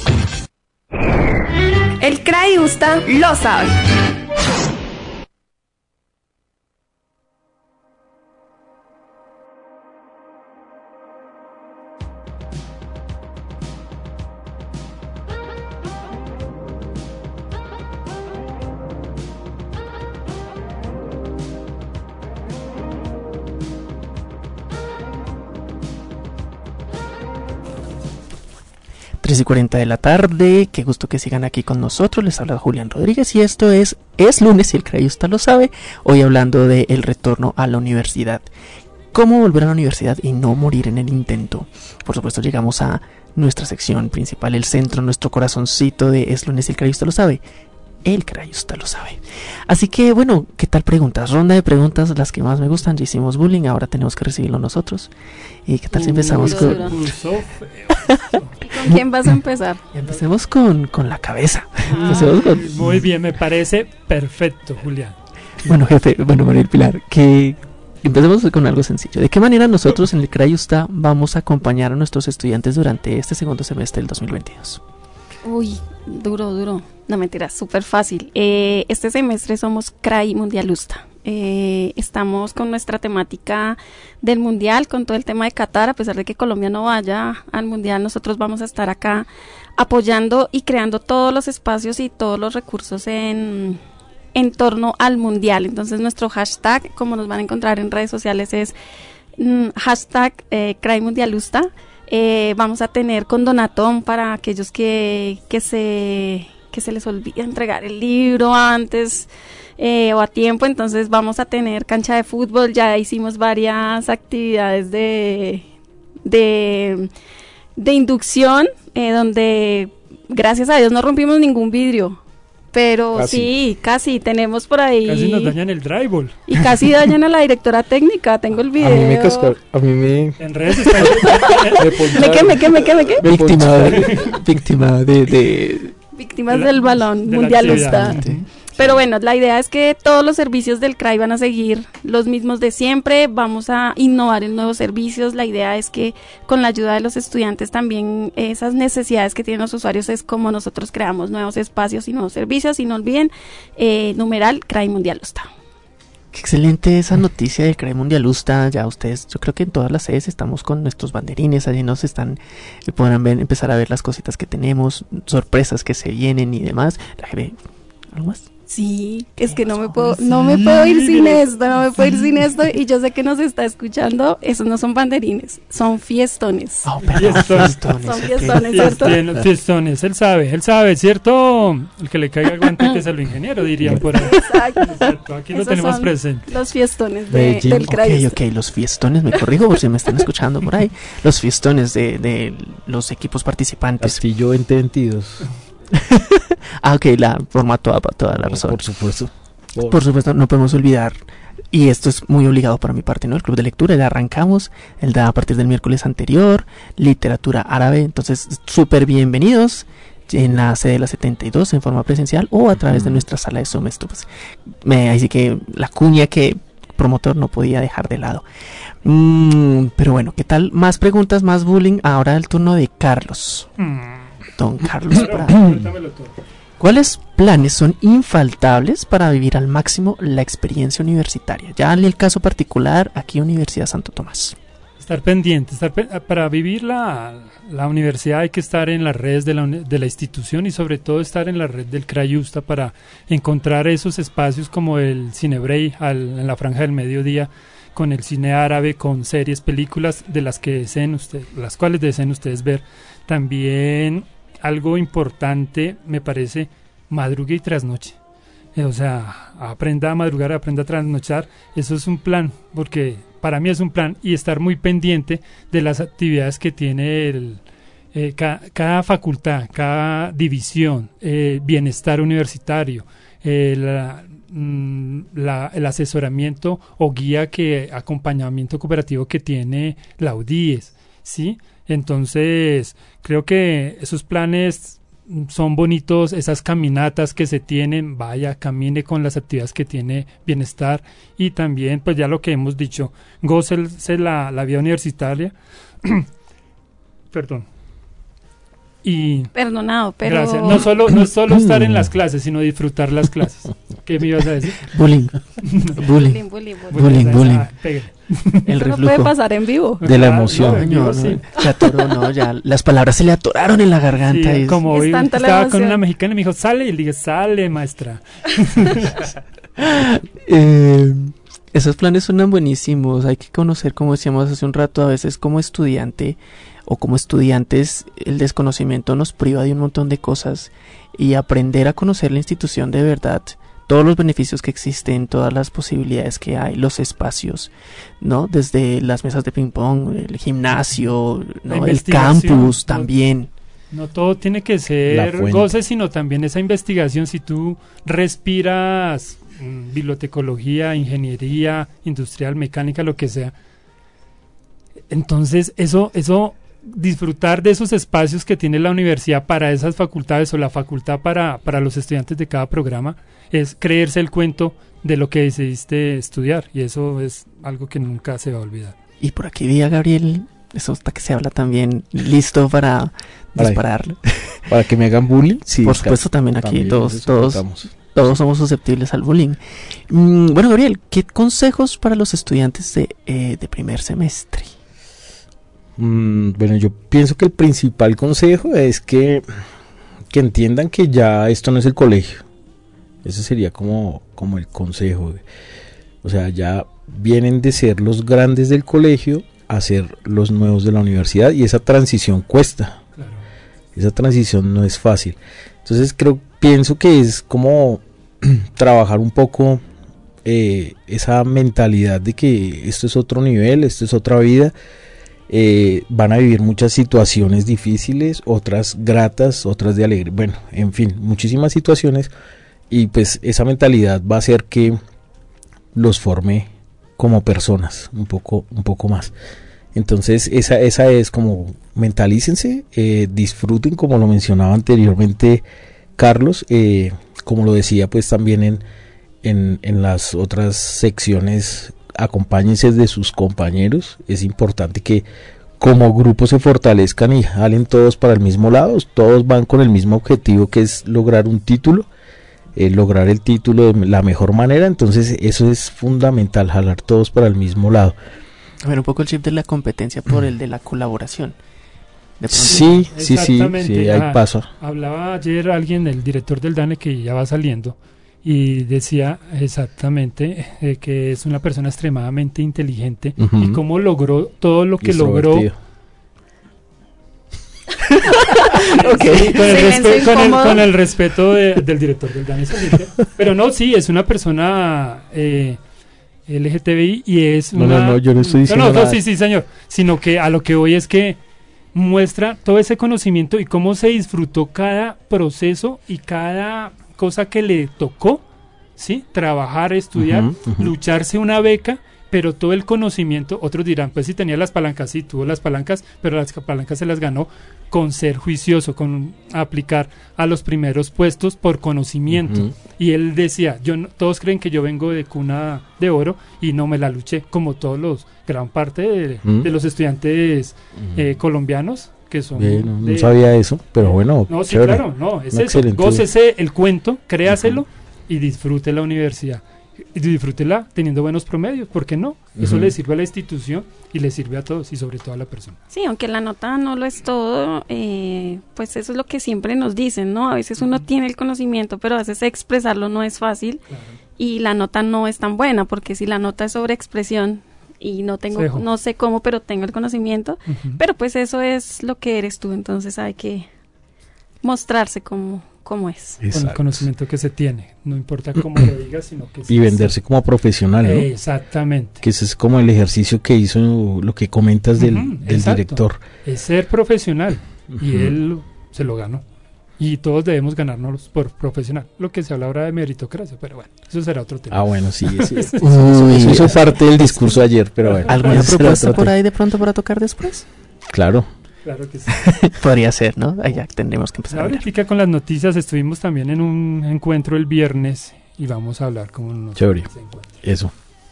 El CRAI USTA lo sabe. tres y cuarenta de la tarde, qué gusto que sigan aquí con nosotros, les habla Julián Rodríguez y esto es Es Lunes y el CRAI USTA lo sabe, hoy hablando de el retorno a la universidad. ¿Cómo volver a la universidad y no morir en el intento? Por supuesto llegamos a nuestra sección principal, el centro, nuestro corazoncito de Es Lunes y el CRAI USTA lo sabe. El CRAI USTA lo sabe. Así que bueno, ¿qué tal preguntas? Ronda de preguntas, las que más me gustan. Ya hicimos bullying, ahora tenemos que recibirlo nosotros. ¿Y qué tal si empezamos Uy, con...? duro. Pulsó feo. ¿Con quién vas a empezar? Empecemos con, con la cabeza. Ay, Empecemos con... muy bien, me parece perfecto, Julián. Bueno, jefe, bueno, Manuel Pilar, que empecemos con algo sencillo. ¿De qué manera nosotros en el CRAI USTA vamos a acompañar a nuestros estudiantes durante este segundo semestre del dos mil veintidós? Uy, duro, duro. No, mentira, súper fácil. Eh, este semestre somos CRAI Mundial USTA. Eh, estamos con nuestra temática del Mundial, con todo el tema de Qatar. A pesar de que Colombia no vaya al Mundial, nosotros vamos a estar acá apoyando y creando todos los espacios y todos los recursos en, en torno al Mundial. Entonces nuestro hashtag, como nos van a encontrar en redes sociales, es mm, hashtag eh, CRAI Mundial USTA. Eh, vamos a tener condonatón para aquellos que, que se que se les olvida entregar el libro antes eh, o a tiempo. Entonces vamos a tener cancha de fútbol, ya hicimos varias actividades de de, de inducción, eh, donde gracias a Dios no rompimos ningún vidrio. Pero casi. sí, casi, tenemos por ahí... Casi nos dañan el drywall. Y casi dañan a la directora técnica, tengo el video. A mí me cascaron, a mí me... En redes está... ¿Me qué, me qué, me qué, me qué? Víctima de... víctima de... de... Víctimas del balón mundialista. Pero bueno, la idea es que todos los servicios del C R A I van a seguir los mismos de siempre, vamos a innovar en nuevos servicios, la idea es que con la ayuda de los estudiantes también esas necesidades que tienen los usuarios es como nosotros creamos nuevos espacios y nuevos servicios, y no olviden, eh, numeral C R A I Mundialusta. Qué excelente esa noticia del C R A I Mundialusta, ya ustedes, yo creo que en todas las sedes estamos con nuestros banderines, allí nos están, podrán ver, empezar a ver las cositas que tenemos, sorpresas que se vienen y demás. La G B, ¿algo más? Sí, es que no me puedo, no me puedo ir sin esto, no me puedo ir sin esto, y yo sé que nos está escuchando, esos no son banderines, son fiestones. Oh, perdón, fiestones. Son fiestones, ¿cierto? Fiestones, fiestones, él sabe, él sabe, ¿cierto? El que le caiga guante que es el ingeniero, dirían por ahí. Exacto. Exacto, aquí lo Esos tenemos son presente. Los fiestones de, del C R A I. Ok, ok, los fiestones, me corrijo por si me están escuchando por ahí, los fiestones de, de los equipos participantes. Castillo veinte veintidós. Ah, ok, la forma toda, toda la razón. Por supuesto. Por... por supuesto, no podemos olvidar, y esto es muy obligado para mi parte, ¿no? El club de lectura, ya arrancamos, el da a partir del miércoles anterior, literatura árabe, entonces súper bienvenidos en la sede de la setenta y dos en forma presencial o a través de nuestra sala de Zoom. Esto, pues, me, así que la cuña que promotor no podía dejar de lado. Mm, pero bueno, ¿qué tal? Más preguntas, más bullying. Ahora el turno de Carlos. Mm. Don Carlos Prado. ¿Cuáles planes son infaltables para vivir al máximo la experiencia universitaria? Ya en el caso particular, aquí Universidad Santo Tomás. Estar pendiente, estar pe para vivir la, la universidad hay que estar en las redes de la, de la institución, y sobre todo estar en la red del C R A I Usta para encontrar esos espacios como el Cinebrey al, en la franja del mediodía, con el cine árabe, con series, películas de las que deseen usted, las cuales deseen ustedes ver. También algo importante, me parece, madrugue y trasnoche. Eh, o sea, aprenda a madrugar, aprenda a trasnochar. Eso es un plan, porque para mí es un plan, y estar muy pendiente de las actividades que tiene el, eh, ca cada facultad, cada división, eh, bienestar universitario, eh, la, mm, la, el asesoramiento o guía, que acompañamiento cooperativo que tiene la U D I E S, ¿sí? Entonces, creo que esos planes son bonitos, esas caminatas que se tienen, vaya, camine con las actividades que tiene bienestar, y también, pues ya lo que hemos dicho, gócese la, la vida universitaria, perdón, y... Perdonado, pero... Gracias, no, solo, no es solo estar en las clases, sino disfrutar las clases. ¿Qué me ibas a decir? Bullying. Bullying. Bullying, bullying, bullying. bullying. Ah, el Eso no puede pasar en vivo. De la emoción. Ah, no, No, no, sí. se atoró, no, ya las palabras se le atoraron en la garganta. Sí, es- como Es hoy tanta la estaba emoción. con una mexicana y me dijo, sale, y le dije, sale, maestra. Eh, esos planes suenan buenísimos. Hay que conocer, como decíamos hace un rato, a veces como estudiante o como estudiantes, el desconocimiento nos priva de un montón de cosas, y aprender a conocer la institución de verdad, todos los beneficios que existen, todas las posibilidades que hay, los espacios, ¿no? Desde las mesas de ping pong, el gimnasio, La ¿no? El investigación, campus ¿no? también. No todo tiene que La ser fuente. goce, sino también esa investigación. Si tú respiras mm, bibliotecología, ingeniería industrial, mecánica, lo que sea, entonces eso, eso, disfrutar de esos espacios que tiene la universidad para esas facultades, o la facultad para, para los estudiantes de cada programa, es creerse el cuento de lo que decidiste estudiar, y eso es algo que nunca se va a olvidar. Y por aquí vi a Gabriel, eso hasta que se habla también, listo para Para- disparar. Para que me hagan bullying, sí. Por claro. supuesto, también aquí También todos, eso todos, tratamos. todos somos susceptibles al bullying. Mm, bueno, Gabriel, ¿qué consejos para los estudiantes de, eh, de primer semestre? Mm, bueno, yo pienso que el principal consejo es que, que entiendan que ya esto no es el colegio. Ese sería como, como el consejo. O sea, ya vienen de ser los grandes del colegio a ser los nuevos de la universidad, y esa transición cuesta. Claro. Esa transición no es fácil. Entonces creo, pienso que es como trabajar un poco eh, esa mentalidad de que esto es otro nivel, esto es otra vida, eh, van a vivir muchas situaciones difíciles, otras gratas, otras de alegría, bueno, en fin, muchísimas situaciones, y pues esa mentalidad va a hacer que los forme como personas un poco, un poco más. Entonces esa, esa es como mentalícense, eh, disfruten, como lo mencionaba anteriormente Carlos, eh, como lo decía pues también en, en, en las otras secciones, acompáñense de sus compañeros. Es importante que como grupo se fortalezcan y jalen todos para el mismo lado, todos van con el mismo objetivo, que es lograr un título, eh, lograr el título de la mejor manera. Entonces eso es fundamental, jalar todos para el mismo lado. A ver, un poco el chip de la competencia por el de la colaboración. De sí, sí, sí, sí, ahí pasa. Hablaba ayer alguien, el director del DANE, que ya va saliendo, y decía exactamente eh, que es una persona extremadamente inteligente, uh-huh. y cómo logró todo lo que logró. Okay. Sí, con, el respe- con, el, con el respeto de, del director del DANE, pero no, sí, es una persona eh, L G T B I y es no, una... No, no, yo no estoy diciendo no, no, nada. no, sí, sí, señor, sino que a lo que voy es que muestra todo ese conocimiento y cómo se disfrutó cada proceso y cada cosa que le tocó, ¿sí? Trabajar, estudiar, uh-huh, uh-huh. lucharse una beca, pero todo el conocimiento, otros dirán, pues si tenía las palancas, sí, tuvo las palancas, pero las palancas se las ganó con ser juicioso, con aplicar a los primeros puestos por conocimiento. Uh-huh. Y él decía, yo no, todos creen que yo vengo de cuna de oro y no me la luché, como todos los, gran parte de, uh-huh. de los estudiantes uh-huh. eh, colombianos, que son... Bien, no, de, no sabía eso, pero bueno, no, sí, chévere. claro, no, es no, eso, gócese el cuento, créaselo uh-huh. y disfrute la universidad. Y disfrútela teniendo buenos promedios, ¿por qué no? Eso uh-huh. le sirve a la institución y le sirve a todos y sobre todo a la persona. Sí, aunque la nota no lo es todo, eh, pues eso es lo que siempre nos dicen, ¿no? A veces uno uh-huh. tiene el conocimiento, pero a veces expresarlo no es fácil, claro. y la nota no es tan buena, porque si la nota es sobre expresión y no tengo, Sejo. no sé cómo, pero tengo el conocimiento, uh-huh. pero pues eso es lo que eres tú, entonces hay que mostrarse como... como es. Exacto. Con el conocimiento que se tiene, no importa cómo lo digas, sino que... Y venderse como profesional, ¿no? Exactamente. Que ese es como el ejercicio que hizo, lo que comentas del, uh-huh, del director. Es ser profesional, uh-huh. y él se lo ganó. Y todos debemos ganarnos por profesional. Lo que se habla ahora de meritocracia, pero bueno, eso será otro tema. Ah, bueno, sí. sí. eso, eso, eso hizo parte del discurso ayer, pero bueno. ¿Alguna propuesta por ahí de pronto para tocar después? Claro. Claro que sí. Podría ser, ¿no? Ahí ya tendremos que empezar. Ahora con las noticias, estuvimos también en un encuentro el viernes y vamos a hablar con unos... Chévere, eso.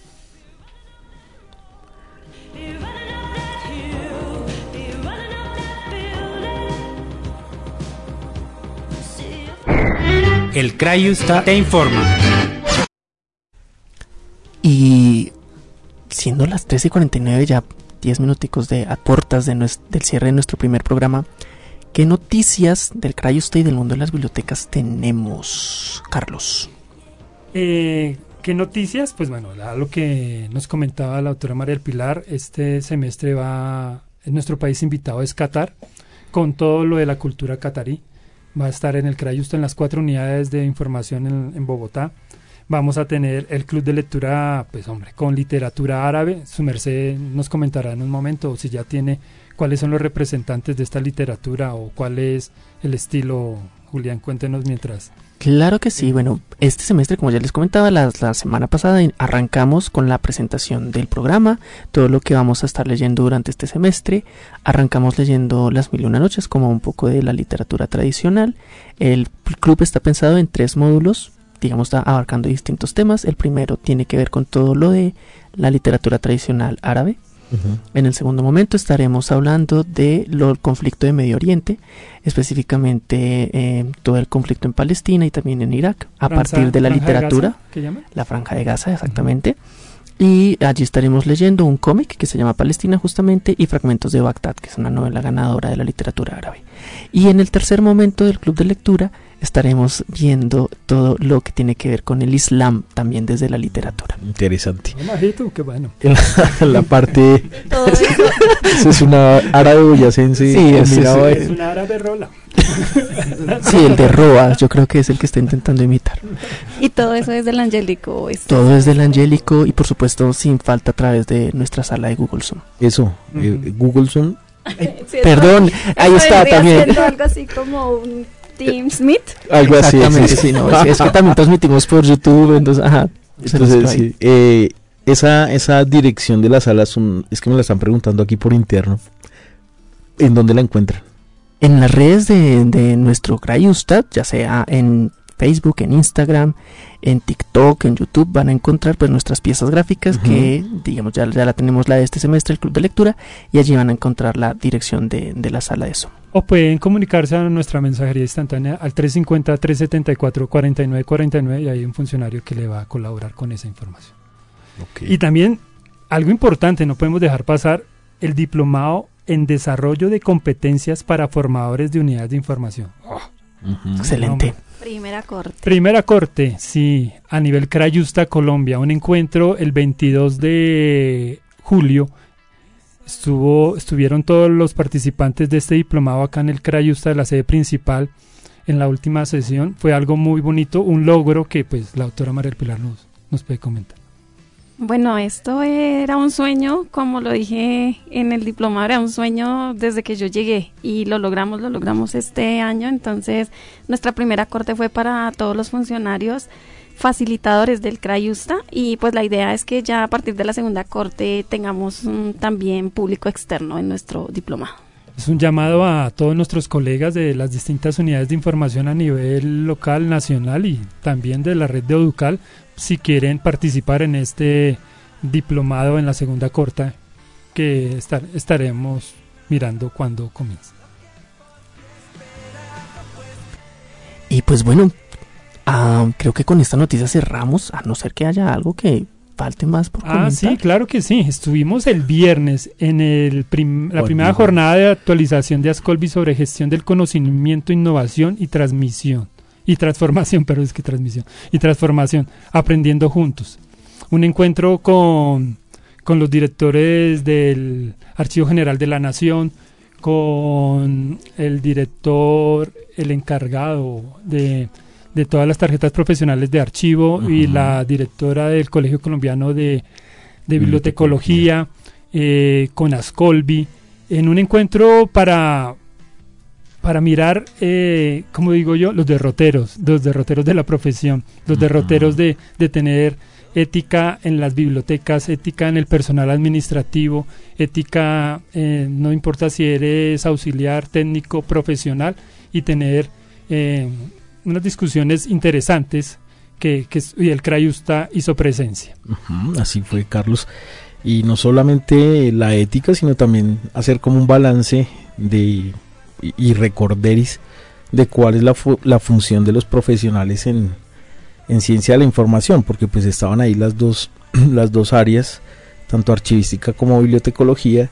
El Crayusta te informa. Y siendo las trece y cuarenta y nueve ya... diez minuticos de a puertas de nuestro, del cierre de nuestro primer programa, ¿qué noticias del Crayusta y del mundo de las bibliotecas tenemos, Carlos? Eh, ¿Qué noticias? Pues bueno, lo que nos comentaba la doctora María del Pilar, este semestre va, en nuestro país invitado es Qatar, con todo lo de la cultura catarí, va a estar en el Crayusta en las cuatro unidades de información en, en Bogotá. Vamos a tener el club de lectura, pues hombre, con literatura árabe. Su merced nos comentará en un momento, o si ya tiene, cuáles son los representantes de esta literatura o cuál es el estilo. Julián, cuéntenos mientras. Claro que sí, bueno, este semestre, como ya les comentaba, la, la semana pasada arrancamos con la presentación del programa, todo lo que vamos a estar leyendo durante este semestre. Arrancamos leyendo Las Mil y Una Noches, como un poco de la literatura tradicional. El club está pensado en tres módulos, digamos, está abarcando distintos temas. El primero tiene que ver con todo lo de la literatura tradicional árabe. Uh-huh. En el segundo momento estaremos hablando de lo, el conflicto de Medio Oriente, específicamente eh, todo el conflicto en Palestina y también en Irak, a Franza, partir de la literatura, de Gaza, ¿qué llama? La Franja de Gaza, exactamente. Uh-huh. Y allí estaremos leyendo un cómic que se llama Palestina justamente, y Fragmentos de Bagdad, que es una novela ganadora de la literatura árabe. Y en el tercer momento del club de lectura estaremos viendo todo lo que tiene que ver con el Islam, también desde la literatura. Interesante. Majito, qué bueno. La, la parte... Todo eso. Eso es una árabe boyacense. Sí, es, es, es una árabe rola. Sí, el de Roa, yo creo que es el que está intentando imitar. Y todo eso es del Angélico. Es... Todo es del Angélico y por supuesto sin falta a través de nuestra sala de Google Zoom. Eso, uh-huh. eh, Google Zoom. Sí, Perdón, eso, ahí eso está también. Algo así como un Teams Meet. Algo así. Exactamente, sí, no, es, es que también transmitimos por YouTube, entonces, ajá. Entonces, sí, eh, esa, esa dirección de las salas son, es que me la están preguntando aquí por interno. ¿En dónde la encuentran? En las redes de, de nuestro Crayustad, ya sea en Facebook, en Instagram, en TikTok, en YouTube, van a encontrar pues nuestras piezas gráficas, uh-huh. que digamos ya, ya la tenemos la de este semestre, el Club de Lectura, y allí van a encontrar la dirección de, de la sala de Zoom. O pueden comunicarse a nuestra mensajería instantánea al tres cinco cero, tres siete cuatro, cuatro nueve cuatro nueve y hay un funcionario que le va a colaborar con esa información. Okay. Y también, algo importante, no podemos dejar pasar el diplomado en desarrollo de competencias para formadores de unidades de información. Oh, uh-huh. Excelente. No, Primera corte. Primera corte, sí, a nivel Crayusta, Colombia. Un encuentro el veintidós de julio. Estuvo, estuvieron todos los participantes de este diplomado acá en el Crayusta de la sede principal en la última sesión. Fue algo muy bonito, un logro que pues la doctora María Pilar nos, nos puede comentar. Bueno, esto era un sueño, como lo dije en el diplomado, era un sueño desde que yo llegué y lo logramos, lo logramos este año. Entonces, nuestra primera corte fue para todos los funcionarios facilitadores del Crayusta y pues la idea es que ya a partir de la segunda corte tengamos um, también público externo en nuestro diplomado. Es un llamado a todos nuestros colegas de las distintas unidades de información a nivel local, nacional y también de la red de Oducal, si quieren participar en este diplomado en la segunda corte que estar, estaremos mirando cuando comience. Y pues bueno, uh, creo que con esta noticia cerramos, a no ser que haya algo que falte más por comentar. Ah, sí, claro que sí. Estuvimos el viernes en el prim- la primera jornada de actualización de Ascolvi sobre gestión del conocimiento, innovación y transmisión. Y transformación, pero es que transmisión. Y transformación, aprendiendo juntos. Un encuentro con, con los directores del Archivo General de la Nación, con el director, el encargado de... de todas las tarjetas profesionales de archivo, uh-huh. y la directora del Colegio Colombiano de, de Bibliotecología, eh, con Ascolvi, en un encuentro para, para mirar, eh, como digo yo, los derroteros, los derroteros de la profesión, los uh-huh. derroteros de, de tener ética en las bibliotecas, ética en el personal administrativo, ética, eh, no importa si eres auxiliar, técnico, profesional, y tener... Eh, unas discusiones interesantes que, que y el Crayusta hizo presencia. Uh-huh, así fue, Carlos. Y no solamente la ética, sino también hacer como un balance de y, y recorderis de cuál es la, fu- la función de los profesionales en, en ciencia de la información, porque pues estaban ahí las dos, las dos áreas, tanto archivística como bibliotecología,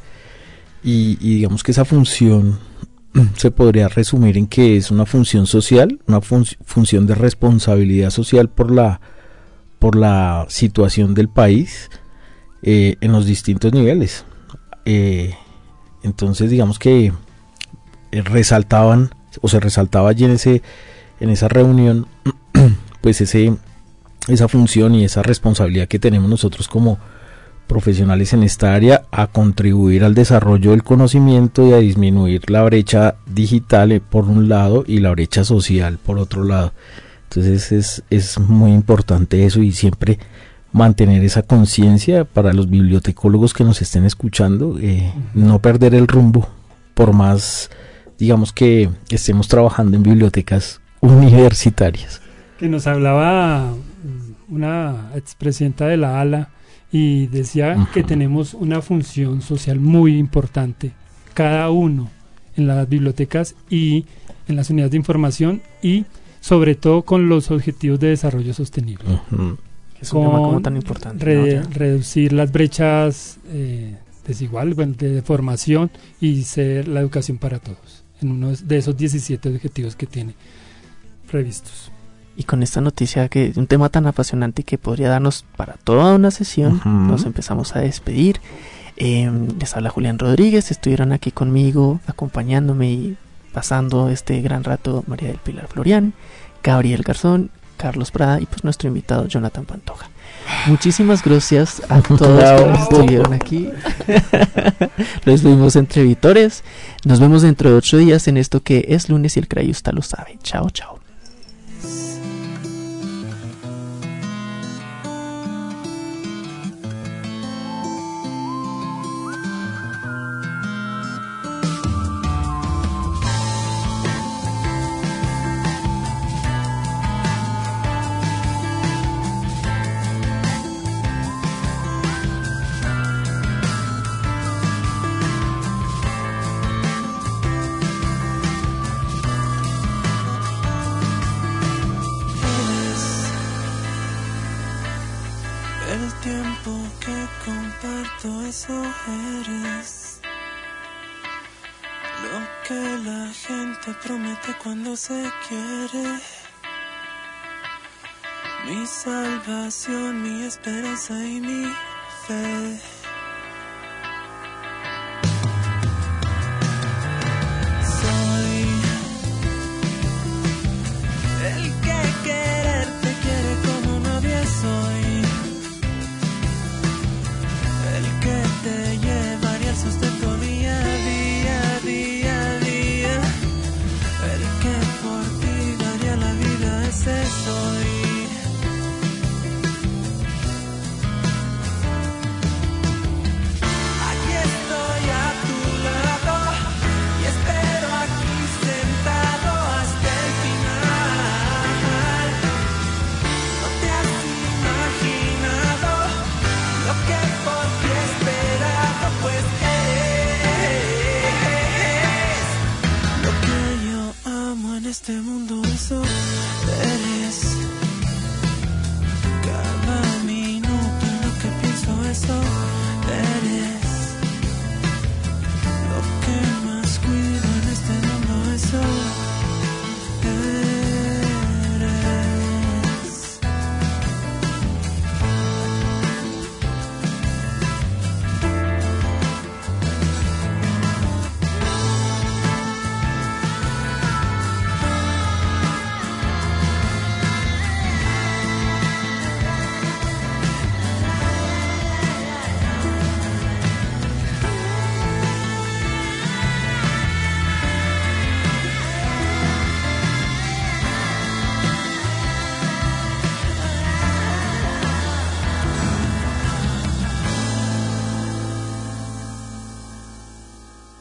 y, y digamos que esa función se podría resumir en que es una función social, una fun- función de responsabilidad social por la, por la situación del país eh, en los distintos niveles. Eh, entonces digamos que eh, resaltaban o se resaltaba allí en ese en esa reunión pues ese esa función y esa responsabilidad que tenemos nosotros como profesionales en esta área a contribuir al desarrollo del conocimiento y a disminuir la brecha digital eh, por un lado y la brecha social por otro lado. Entonces es, es muy importante eso y siempre mantener esa conciencia para los bibliotecólogos que nos estén escuchando, eh, uh-huh. no perder el rumbo por más, digamos, que estemos trabajando en bibliotecas universitarias. Que nos hablaba una expresidenta de la ALA y decía uh-huh. que tenemos una función social muy importante, cada uno en las bibliotecas y en las unidades de información y sobre todo con los objetivos de desarrollo sostenible. Uh-huh. Es un tema como tan importante. Re- ¿no? reducir las brechas eh, desiguales, bueno, de, de formación y ser la educación para todos, en uno de esos diecisiete objetivos que tiene previstos. Y con esta noticia, que es un tema tan apasionante que podría darnos para toda una sesión, uh-huh. nos empezamos a despedir. Eh, les habla Julián Rodríguez, estuvieron aquí conmigo, acompañándome y pasando este gran rato María del Pilar Florian, Gabriel Garzón, Carlos Prada y pues nuestro invitado Jonathan Pantoja. Muchísimas gracias a todos que estuvieron aquí. Los fuimos entrevistores. Nos vemos dentro de ocho días en esto que es lunes y el Crayusta lo sabe. Chao, chao. Cuando se quiere, mi salvación, mi esperanza y mi fe. Soy el que quererte quiere como nadie soy, el que te llevaría el sustento día a día, día a día. El que por ti daría la vida, ese soy. Aquí estoy a tu lado y espero aquí sentado hasta el final. No te has imaginado lo que por ti he esperado, pues eres lo que yo amo en este mundo, eso eres.